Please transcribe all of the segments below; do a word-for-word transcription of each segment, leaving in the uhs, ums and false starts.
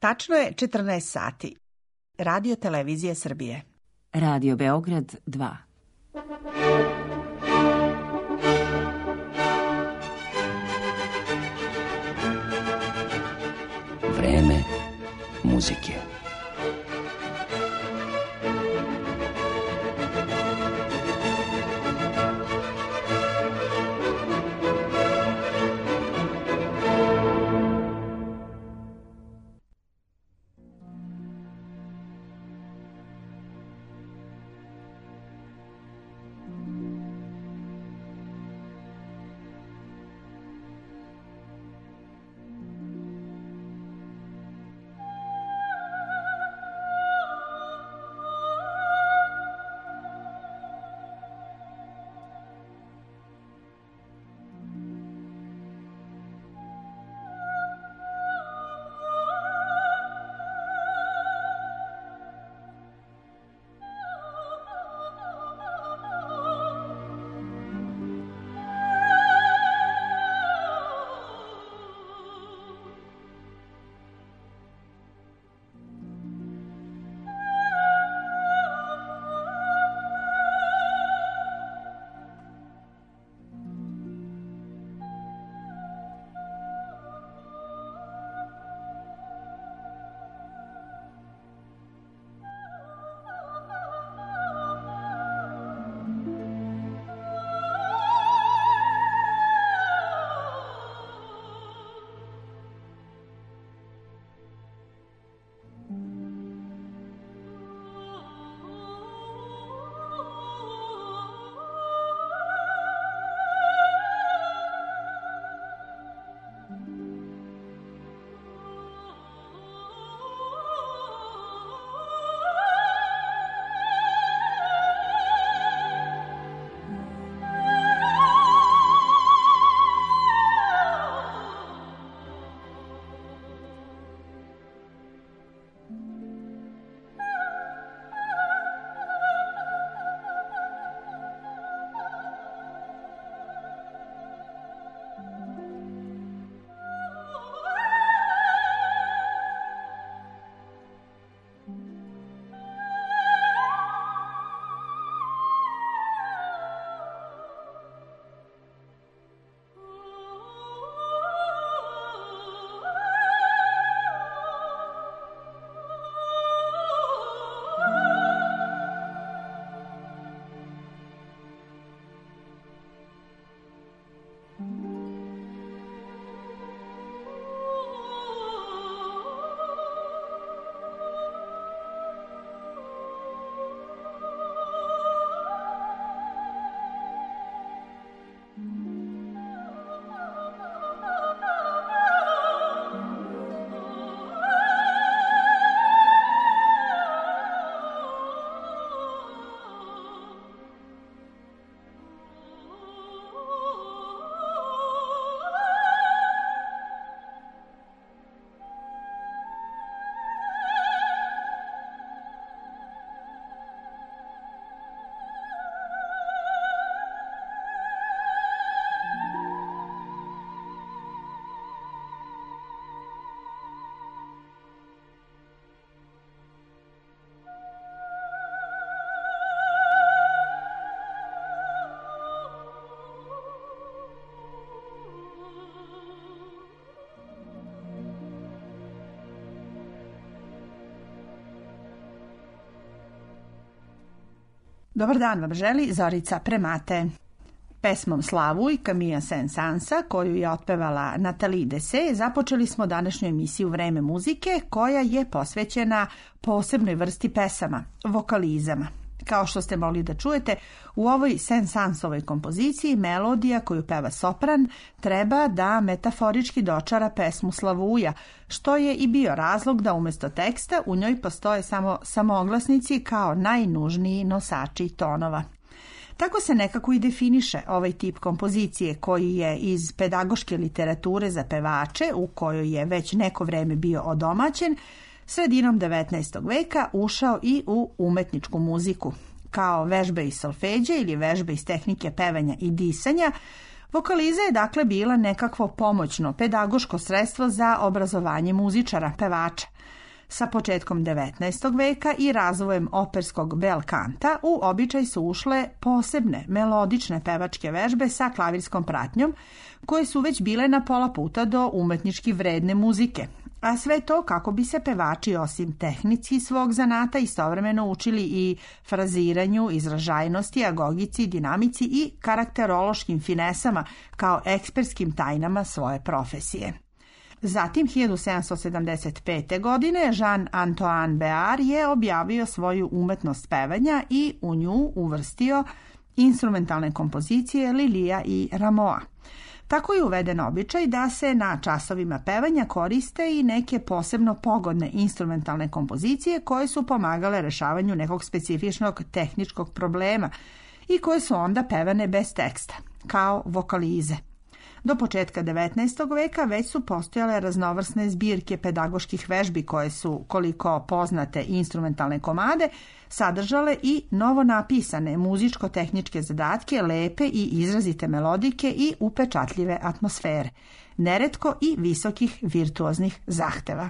Tačno je četrnaest sati. Radio Televizije Srbije. Radio Beograd dva. Vreme muzike. Dobar dan vam želi Zorica Premate. Pesmom Slavuj Camilla Saint-Sansa, koju je otpevala Nathalie Dessay, započeli smo današnju emisiju Vreme muzike, koja je posvećena posebnoj vrsti pesama, vokalizama. Kao što ste mogli da čujete, u ovoj Saint-Sansovoj kompoziciji melodija koju peva sopran treba da metaforički dočara pesmu Slavuja, što je i bio razlog da umjesto teksta u njoj postoje samo samoglasnici kao najnužniji nosači tonova. Tako se nekako i definiše ovaj tip kompozicije koji je iz pedagoške literature za pevače, u kojoj je već neko vreme bio odomaćen, sredinom devetnaestog veka ušao i u umetničku muziku. Kao vežbe iz solfeđa ili vežbe iz tehnike pevanja i disanja, Vokaliza je dakle bila nekakvo pomoćno pedagoško sredstvo za obrazovanje muzičara, pevača. Sa početkom devetnaestog veka i razvojem operskog bel kanta u običaj su ušle posebne melodične pevačke vežbe sa klavirskom pratnjom, koje su već bile na pola puta do umetnički vredne muzike. A sve to kako bi se pevači osim tehnici svog zanata istovremeno učili i fraziranju, izražajnosti, agogici, dinamici i karakterološkim finesama kao ekspertskim tajnama svoje profesije. Zatim, hiljadu sedamsto sedamdeset pete. godine, Jean-Antoine Béard je objavio svoju umetnost pevanja i u nju uvrstio instrumentalne kompozicije Lilija i Rameau. Tako je uveden običaj da se na časovima pevanja koriste i neke posebno pogodne instrumentalne kompozicije koje su pomagale rešavanju nekog specifičnog tehničkog problema i koje su onda pevane bez teksta, kao vokalize. Do početka devetnaestog veka već su postojale raznovrsne zbirke pedagoških vežbi koje su, koliko poznate instrumentalne komade, sadržale i novo napisane muzičko-tehničke zadatke, lepe i izrazite melodike i upečatljive atmosfere, neretko i visokih virtuoznih zahteva.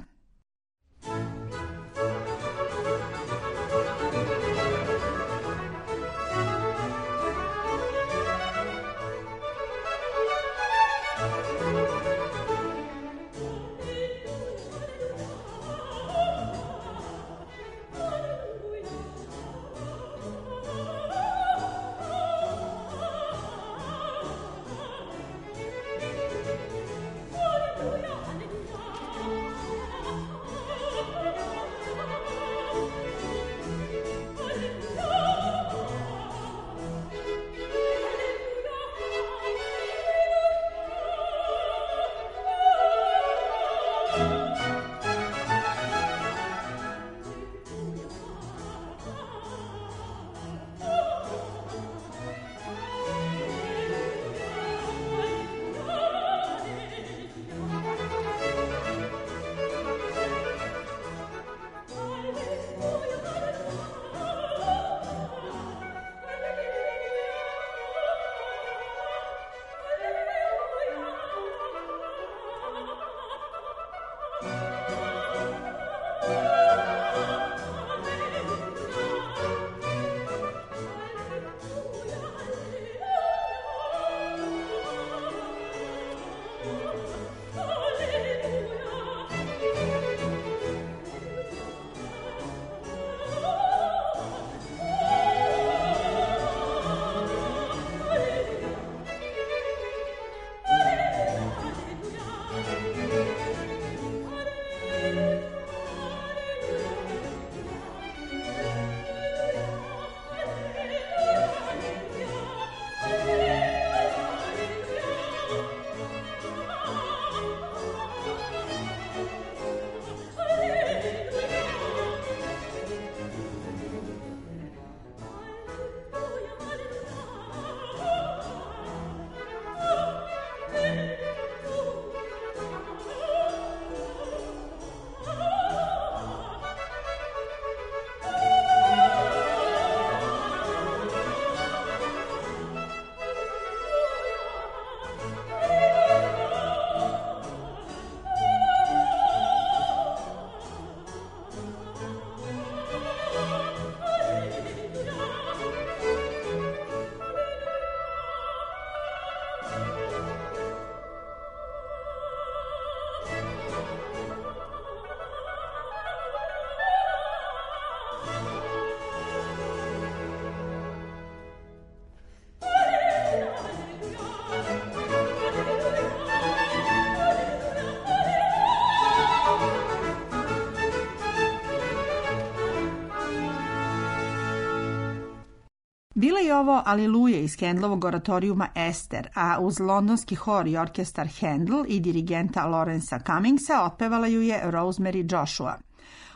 Bila je ovo Aliluje iz Handlovog oratorijuma Ester, a uz londonski hor i orkestar Handel i dirigenta Lawrencea Cummingsa otpevala ju je Rosemary Joshua.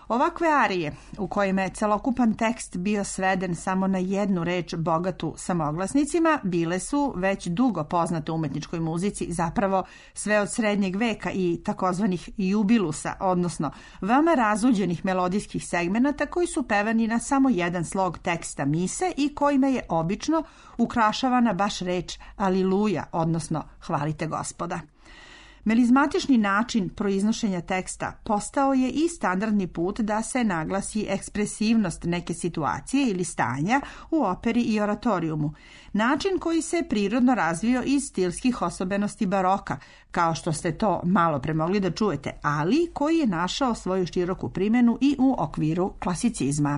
Ovakve arije, u kojima je celokupan tekst bio sveden samo na jednu reč bogatu samoglasnicima, bile su već dugo poznate u umetničkoj muzici, zapravo sve od srednjeg veka i takozvanih jubilusa, odnosno veoma razuđenih melodijskih segmenata koji su pevani na samo jedan slog teksta mise i kojima je obično ukrašavana baš reč Aliluja, odnosno hvalite Gospoda. Melizmatični način proiznošenja teksta postao je i standardni put da se naglasi ekspresivnost neke situacije ili stanja u operi i oratorijumu, način koji se prirodno razvio iz stilskih osobenosti baroka, kao što ste to malo pre mogli da čujete, ali koji je našao svoju široku primjenu i u okviru klasicizma.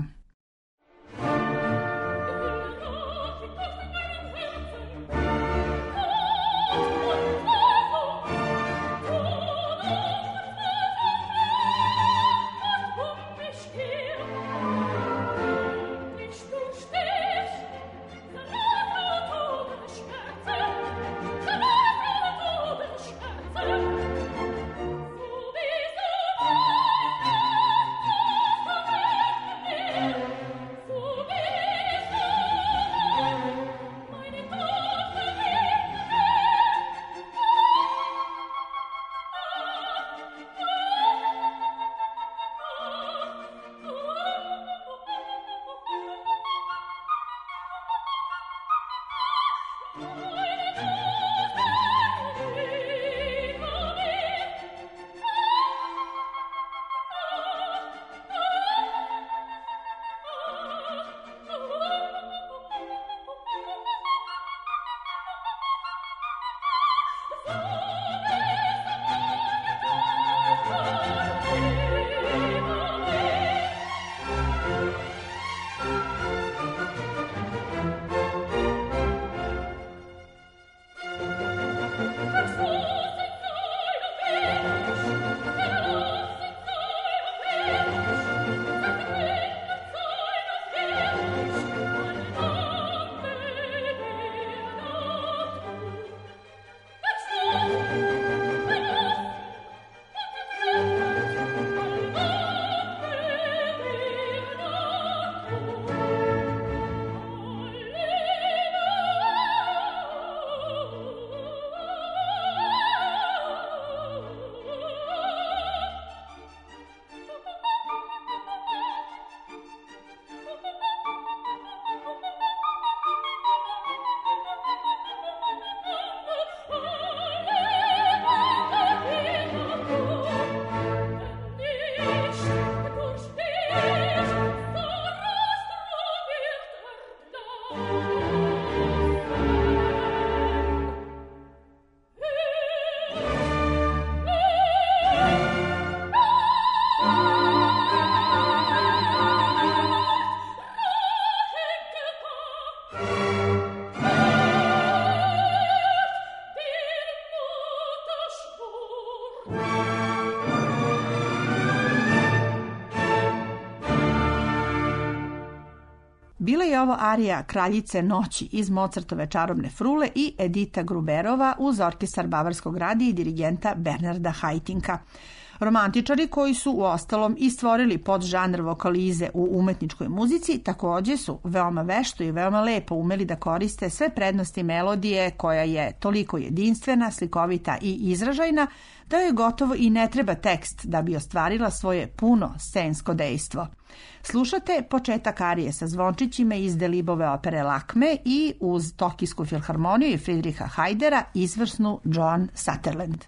Bila je ovo arija Kraljice noći iz Mozartove Čarobne frule i Edita Gruberova uz orkestar Bavarskog radija i dirigenta Bernarda Haitink-a. Romantičari koji su u ostalom i stvorili podžanr vokalize u umetničkoj muzici takođe su veoma vešto i veoma lepo umeli da koriste sve prednosti melodije koja je toliko jedinstvena, slikovita i izražajna da joj gotovo i ne treba tekst da bi ostvarila svoje puno scensko dejstvo. Slušate početak arije sa zvončićima iz Delibove opere Lakme i uz Tokijsku filharmoniju i Friedricha Haidera izvrsnu Joan Sutherland.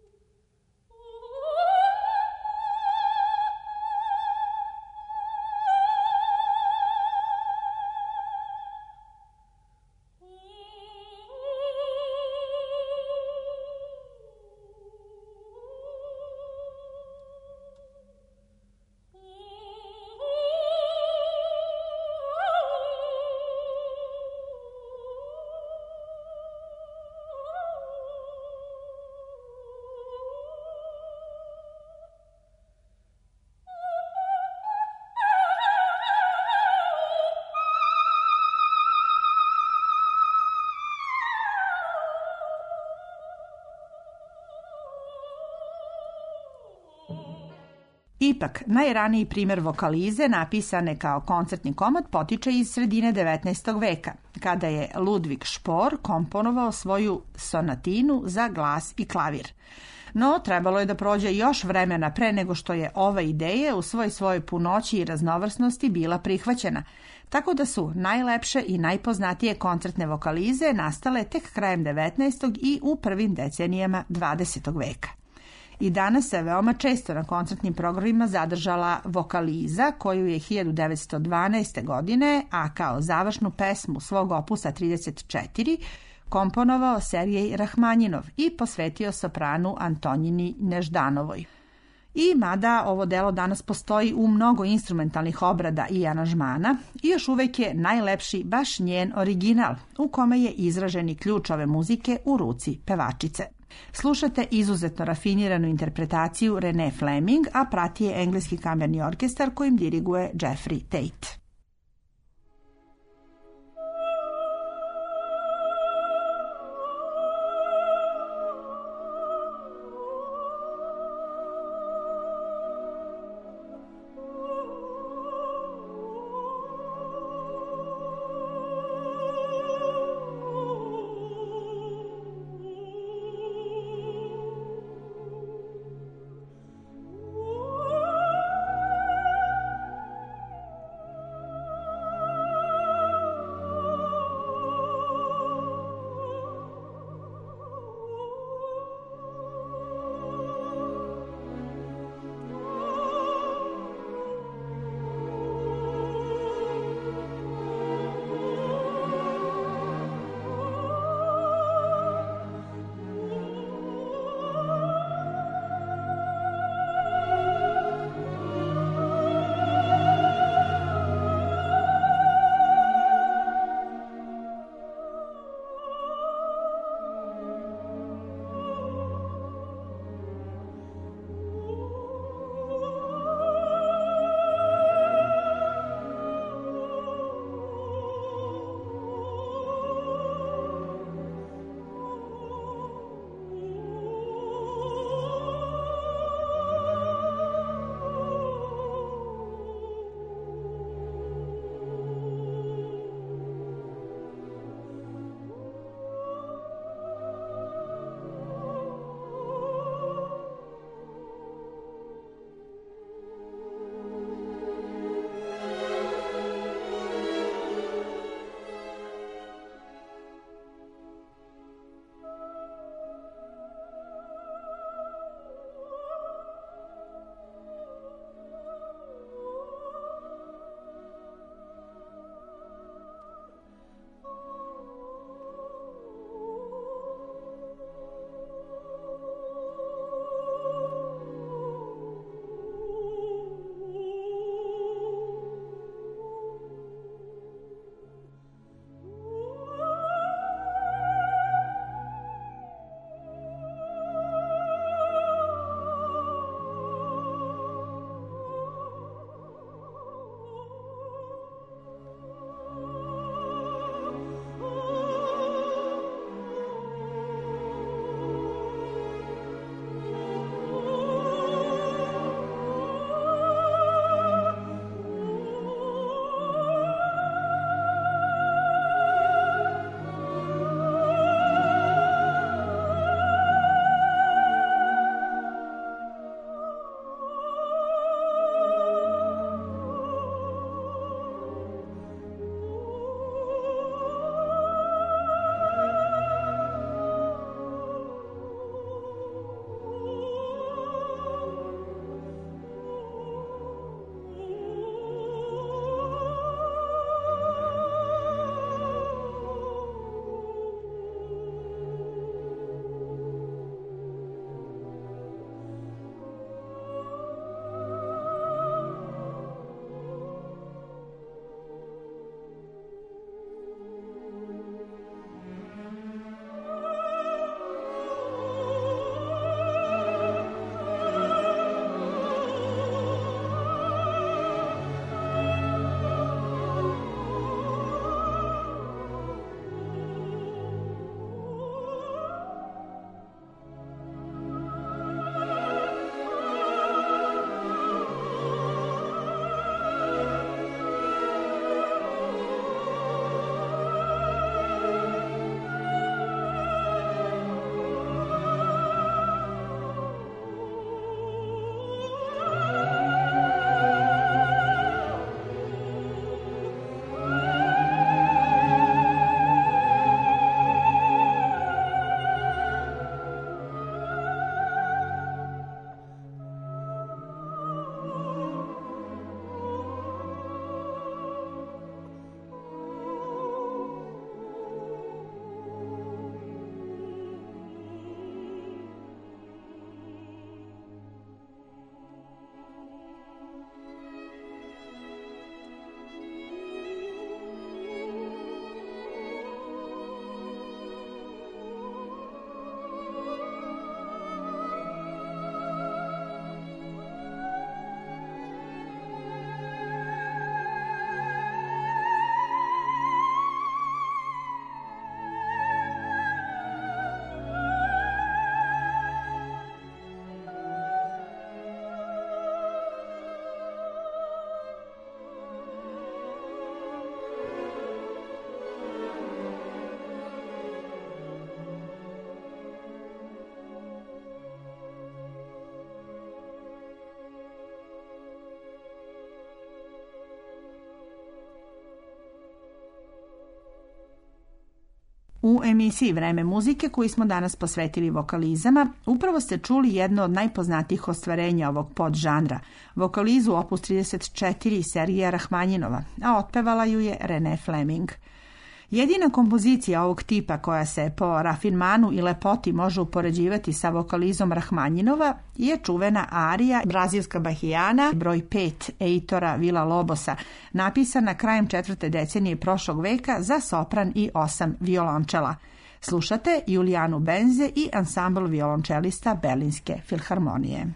Oh Ipak, najraniji primjer vokalize, napisane kao koncertni komad, potiče iz sredine devetnaestog veka, kada je Ludvig Špor komponovao svoju sonatinu za glas i klavir. No, trebalo je da prođe još vremena pre nego što je ova ideja u svoj svojoj punoći i raznovrsnosti bila prihvaćena, tako da su najlepše i najpoznatije koncertne vokalize nastale tek krajem devetnaestog i u prvim decenijama dvadesetog veka. I danas se veoma često na koncertnim programima zadržala vokaliza koju je hiljadu devetsto dvanaeste. godine, a kao završnu pesmu svog opusa trideset četiri, komponovao Sergej Rahmanjinov i posvetio sopranu Antonjini Neždanovoj. I mada ovo delo danas postoji u mnogo instrumentalnih obrada i aranžmana, još uvek je najlepši baš njen original, u kome je izraženi ključ ove muzike u ruci pevačice. Slušate izuzetno rafiniranu interpretaciju Renée Fleming, a prati je engleski kamerni orkestar kojim diriguje Jeffrey Tate. U emisiji Vreme muzike, koju smo danas posvetili vokalizama, upravo ste čuli jedno od najpoznatijih ostvarenja ovog podžanra, vokalizu opus trideset četiri Sergeja Rahmanjinova, a otpevala ju je Renée Fleming. Jedina kompozicija ovog tipa koja se po rafinmanu i lepoti može upoređivati sa vokalizom Rahmanjinova je čuvena arija Brazilska bahijana broj pet Eitora Villa-Lobosa, napisana krajem četvrte decenije prošlog veka za sopran i osam violončela. Slušate Julijanu Benze i ansambl violončelista Berlinske filharmonije.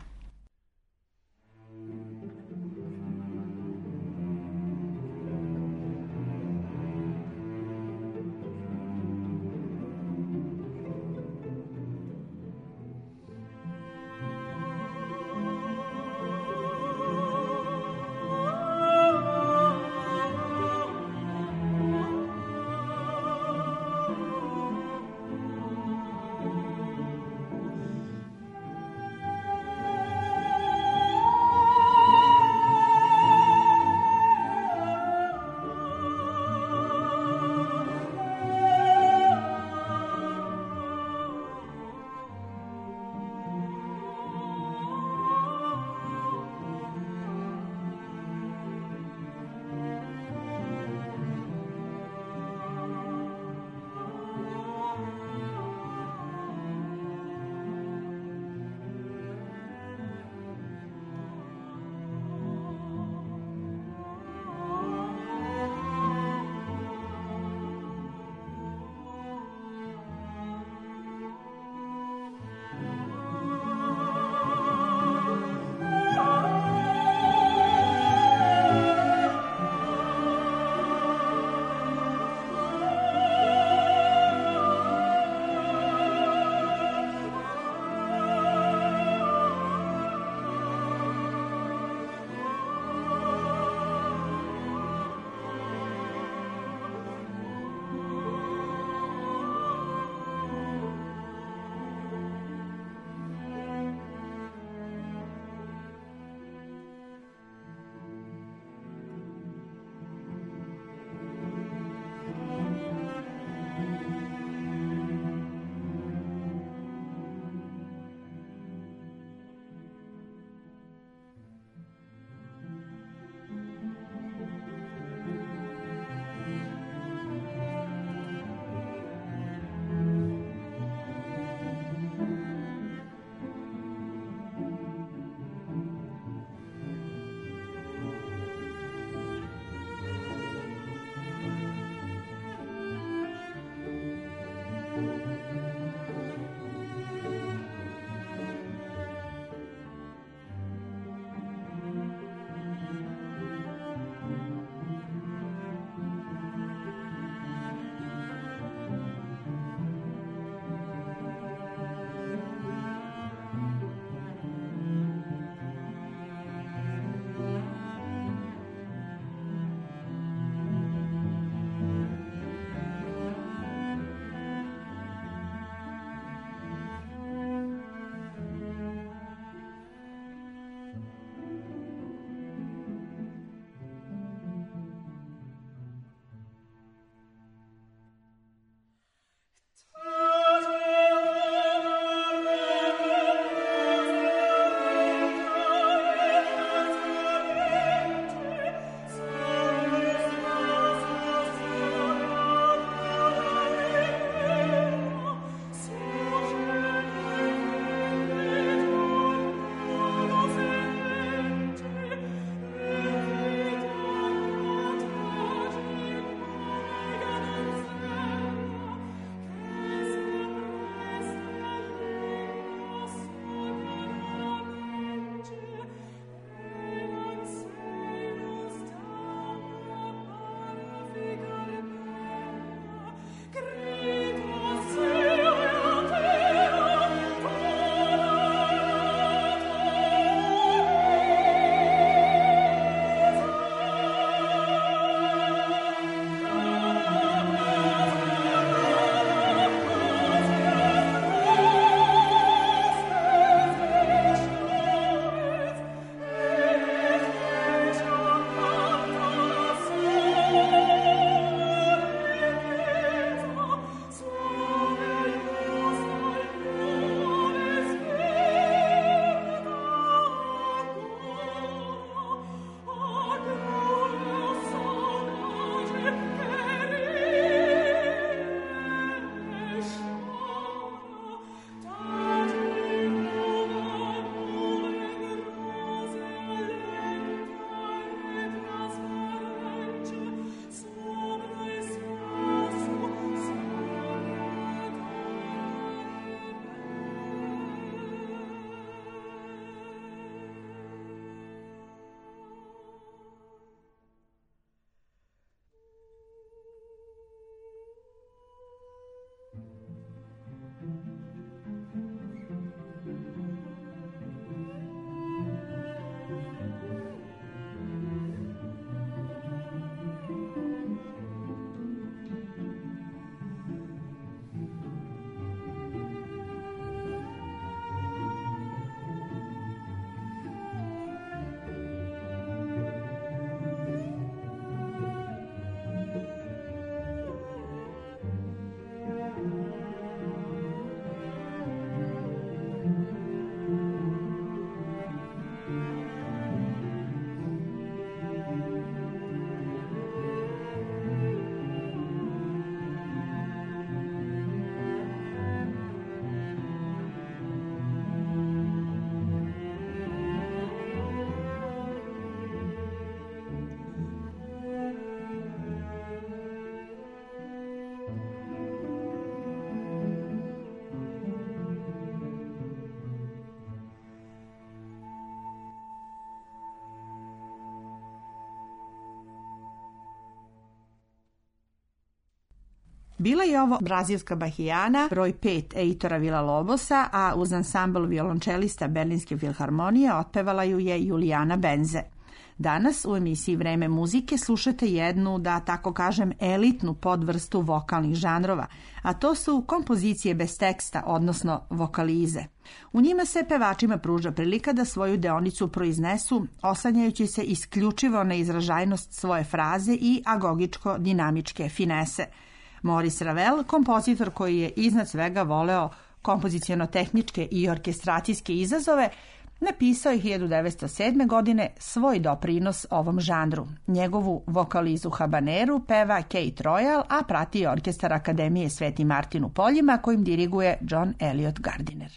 Bila je ovo brazilska bahijana, broj pet Eitora Villa-Lobosa, a uz ansambl violončelista Berlinske filharmonije otpevala ju je Julijana Benze. Danas u emisiji Vreme muzike slušate jednu, da tako kažem, elitnu podvrstu vokalnih žanrova, a to su kompozicije bez teksta, odnosno vokalize. U njima se pevačima pruža prilika da svoju deonicu proiznesu, oslanjajući se isključivo na izražajnost svoje fraze i agogičko-dinamičke finese. Maurice Ravel, kompozitor koji je iznad svega voleo kompoziciono-tehničke i orkestracijske izazove, napisao je hiljadu devetsto sedme. godine svoj doprinos ovom žanru. Njegovu vokalizu habaneru peva Kate Royal, a prati orkestar Akademije Sveti Martin u Poljima, kojim diriguje John Eliot Gardiner.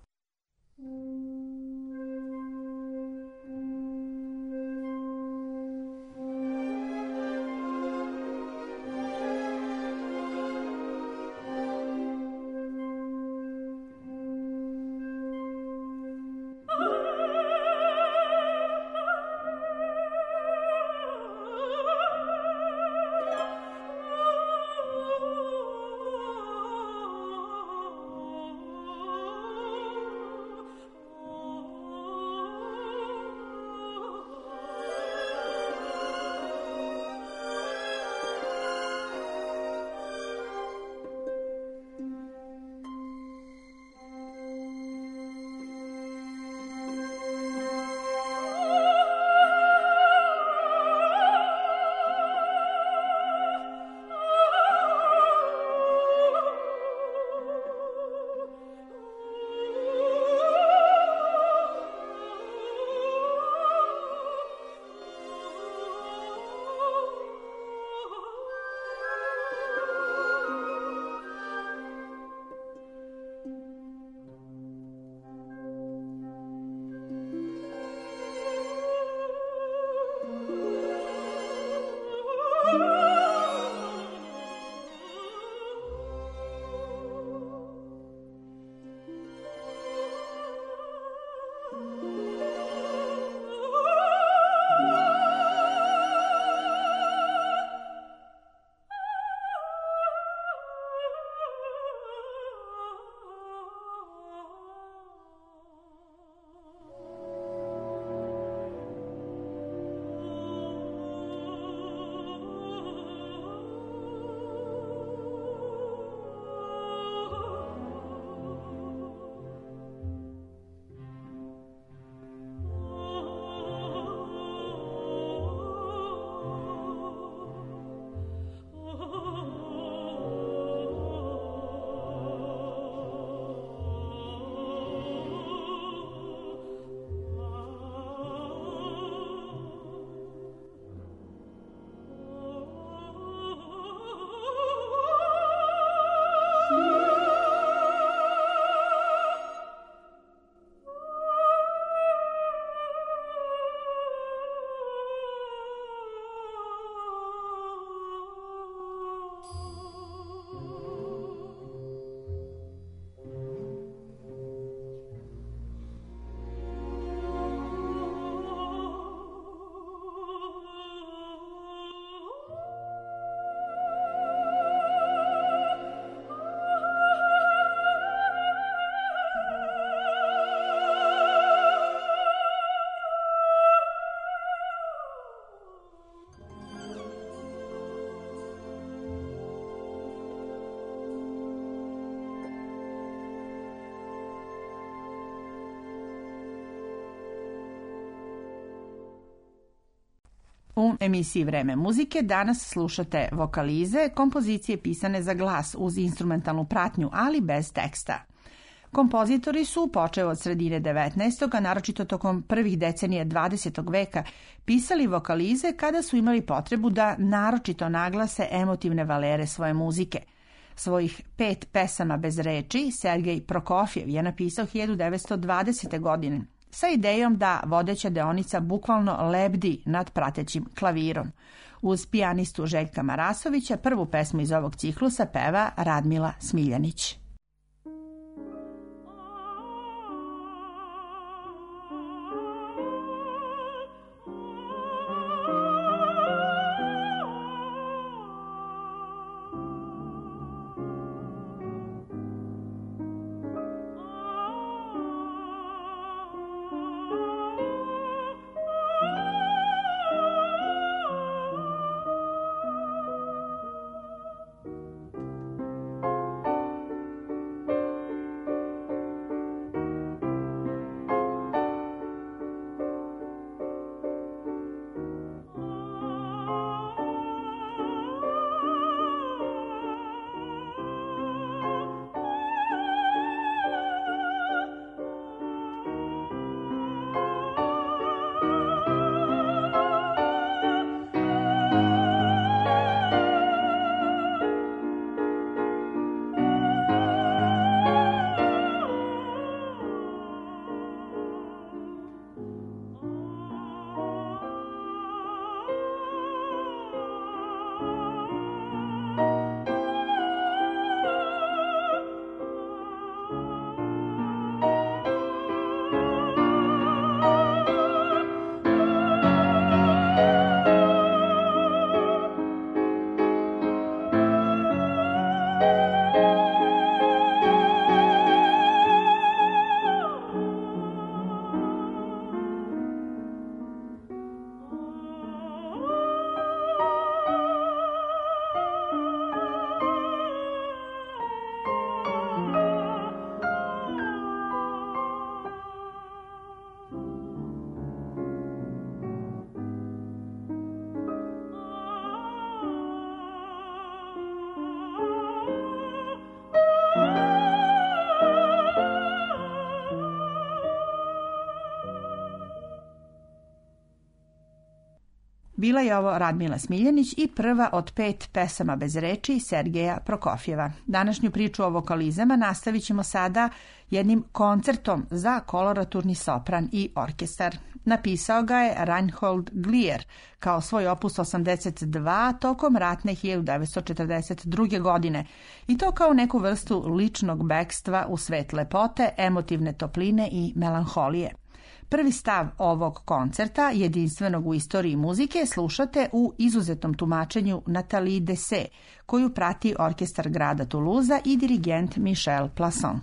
U emisiji Vreme muzike danas slušate vokalize, kompozicije pisane za glas uz instrumentalnu pratnju, ali bez teksta. Kompozitori su, počeo od sredine devetnaestog. a naročito tokom prvih decenija dvadesetog. veka, pisali vokalize kada su imali potrebu da naročito naglase emotivne valere svoje muzike. Svojih pet pesama bez reči Sergej Prokofjev je napisao hiljadu devetsto dvadesete. godine sa idejom da vodeća deonica bukvalno lebdi nad pratećim klavirom. Uz pijanistu Željka Marasovića prvu pesmu iz ovog ciklusa peva Radmila Smiljanić. Bila je ovo Radmila Smiljanić i prva od pet pesama bez reči Sergeja Prokofjeva. Današnju priču o vokalizama nastavit ćemo sada jednim koncertom za koloraturni sopran i orkestar. Napisao ga je Reinhold Glier kao svoj opus osamdeset dva tokom ratne hiljadu devetsto četrdeset druge. godine i to kao neku vrstu ličnog bekstva u svet lepote, emotivne topline i melanholije. Prvi stav ovog koncerta, jedinstvenog u istoriji muzike, slušate u izuzetnom tumačenju Nathalie Dessay, koju prati orkestar grada Toulouse i dirigent Michel Plasson.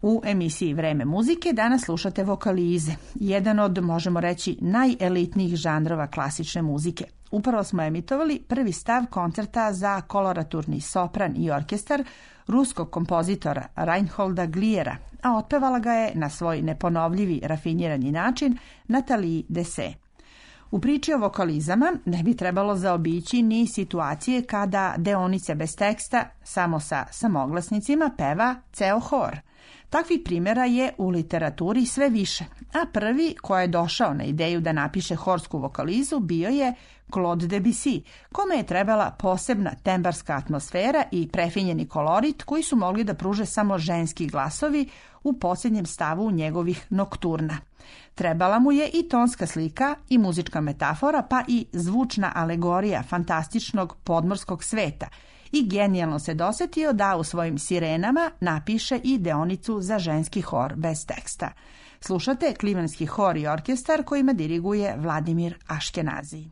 U emisiji Vreme muzike danas slušate vokalize, jedan od, možemo reći, najelitnijih žanrova klasične muzike. Upravo smo emitovali prvi stav koncerta za koloraturni sopran i orkestar ruskog kompozitora Reinholda Gliera, a otpevala ga je na svoj neponovljivi, rafinirani način Nathalie Dessay. U priči o vokalizama ne bi trebalo zaobići ni situacije kada deonice bez teksta, samo sa samoglasnicima, peva ceo hor. Takvih primjera je u literaturi sve više, a prvi ko je došao na ideju da napiše horsku vokalizu bio je Claude Debussy, kome je trebala posebna tembarska atmosfera i prefinjeni kolorit koji su mogli da pruže samo ženski glasovi u posljednjem stavu njegovih nokturna. Trebala mu je i tonska slika i muzička metafora, pa i zvučna alegorija fantastičnog podmorskog sveta, i genijalno se dosetio da u svojim sirenama napiše i deonicu za ženski hor bez teksta. Slušate Klimanski hor i orkestar kojima diriguje Vladimir Aškenazi.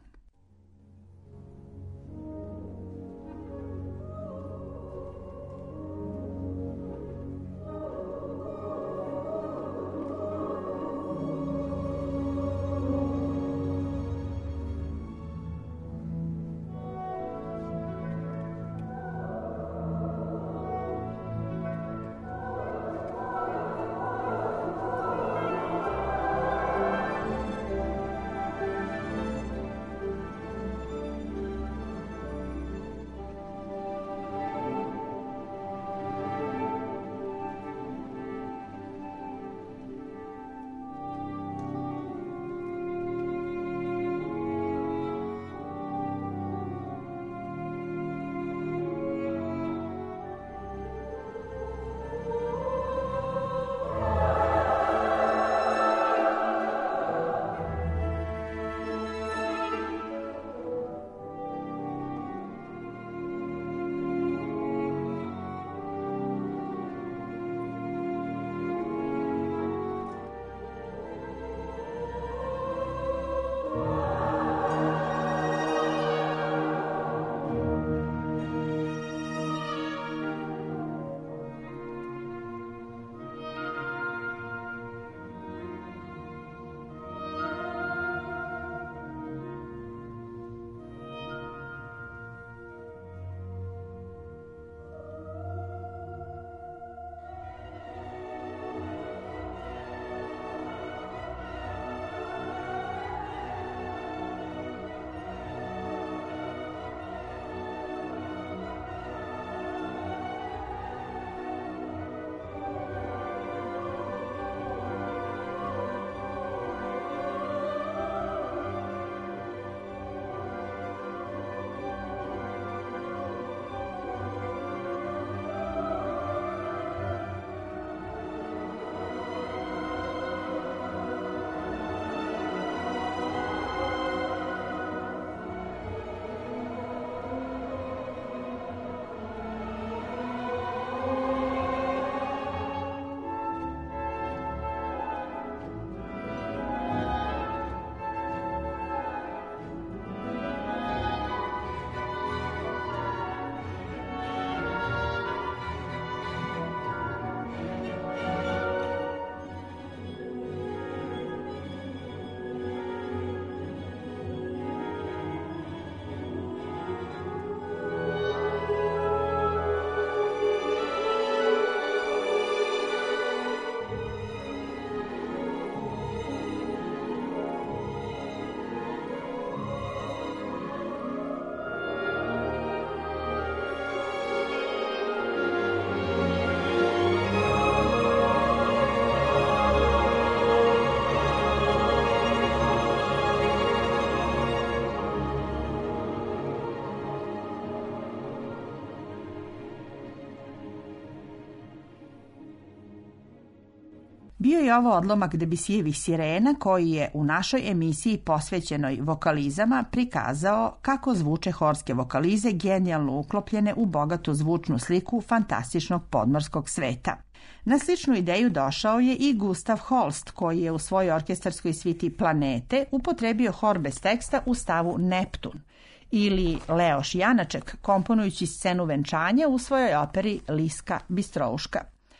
Bio je ovo odlomak Debussijevih sirena koji je u našoj emisiji posvećenoj vokalizama prikazao kako zvuče horske vokalize genijalno uklopljene u bogatu zvučnu sliku fantastičnog podmorskog sveta. Na sličnu ideju došao je i Gustav Holst, koji je u svojoj orkestarskoj sviti Planete upotrebio hor bez teksta u stavu Neptun, ili Leoš Janaček komponujući scenu venčanja u svojoj operi Liska Bistrouška.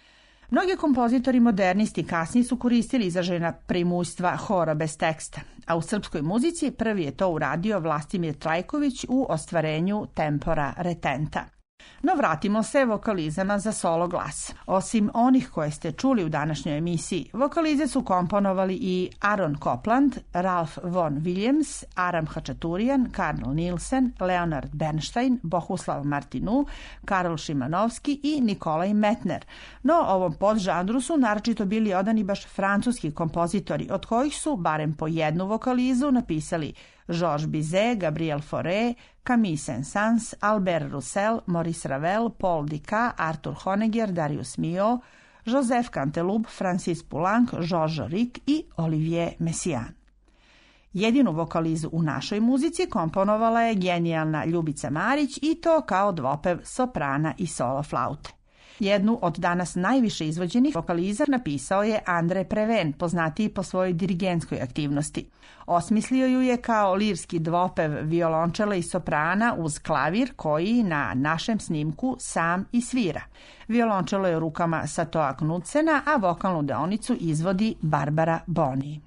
Mnogi kompozitori modernisti kasnije su koristili izražena primuljstva hora bez teksta, a u srpskoj muzici prvi je to uradio Vlastimir Trajković u ostvarenju Tempora retenta. No vratimo se vokalizama za solo glas. Osim onih koje ste čuli u današnjoj emisiji, vokalize su komponovali i Aaron Copland, Ralph Vaughan Williams, Aram Hačaturian, Carl Nielsen, Leonard Bernstein, Bohuslav Martinu, Karol Šimanovski i Nikolaj Metner. No ovom podžanru su naročito bili odani baš francuski kompozitori, od kojih su barem po jednu vokalizu napisali Georges Bizet, Gabriel Fauré, Camille Saint-Saëns, Albert Roussel, Maurice Ravel, Paul Dicka, Arthur Honegger, Darius Milhaud, Joseph Canteloube, Francis Poulenc, Georges Auric i Olivier Messiaen. Jedinu vokalizu u našoj muzici komponovala je genijalna Ljubica Marić i to kao dvopev soprana i solo flaute. Jednu od danas najviše izvođenih vokaliza napisao je Andre Preven, poznatiji po svojoj dirigentskoj aktivnosti. Osmislio ju je kao lirski dvopev violončela i soprana uz klavir koji na našem snimku sam i svira. Violončelo je u rukama Satoa Knudsena, a vokalnu deonicu izvodi Barbara Boni.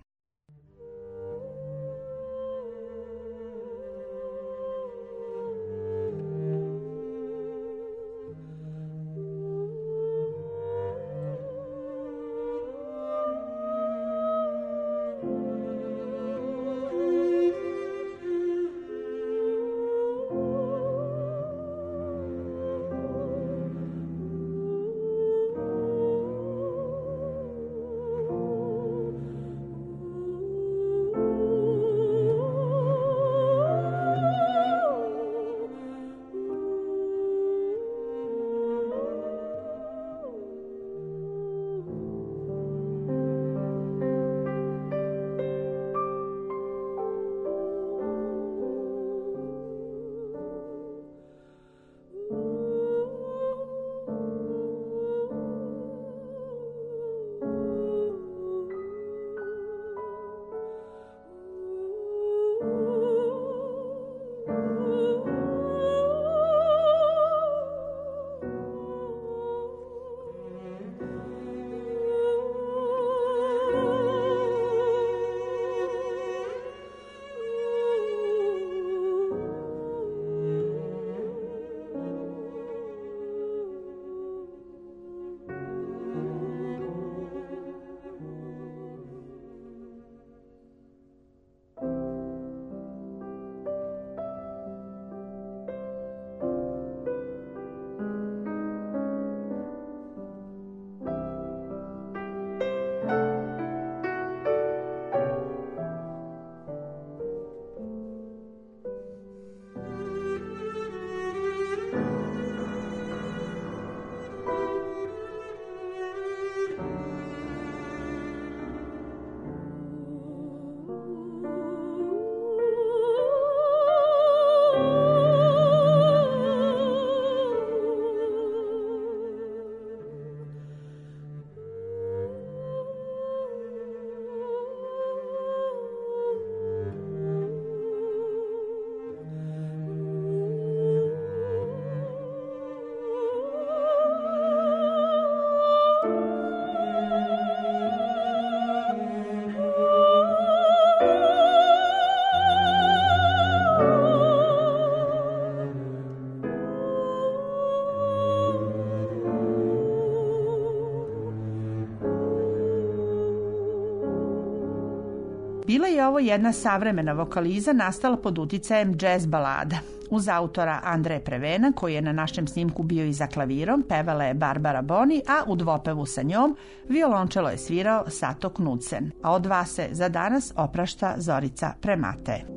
Bila je ovo jedna savremena vokaliza nastala pod uticajem džez balada. Uz autora Andre Prevena, koji je na našem snimku bio i za klavirom, pevala je Barbara Boni, a u dvopevu sa njom violončelo je svirao Sato Knudsen. A od vas se za danas oprašta Zorica Premate.